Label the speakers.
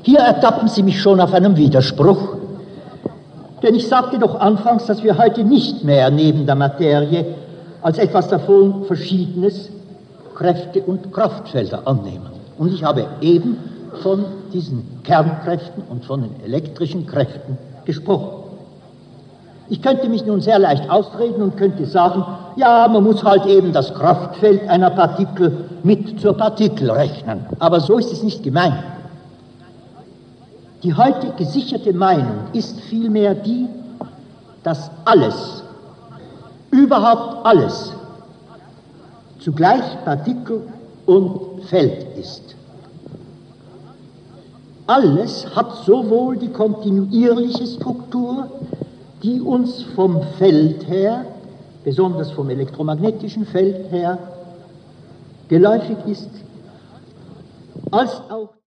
Speaker 1: Hier ertappen Sie mich schon auf einem Widerspruch, denn ich sagte doch anfangs, dass wir heute nicht mehr neben der Materie als etwas davon Verschiedenes Kräfte und Kraftfelder annehmen. Und ich habe eben von diesen Kernkräften und von den elektrischen Kräften gesprochen. Ich könnte mich nun sehr leicht ausreden und könnte sagen, ja, man muss halt eben das Kraftfeld einer Partikel mit zur Partikel rechnen. Aber so ist es nicht gemeint. Die heute gesicherte Meinung ist vielmehr die, dass alles, überhaupt alles, zugleich Partikel und Feld ist. Alles hat sowohl die kontinuierliche Struktur, die uns vom Feld her, besonders vom elektromagnetischen Feld her, geläufig ist, als auch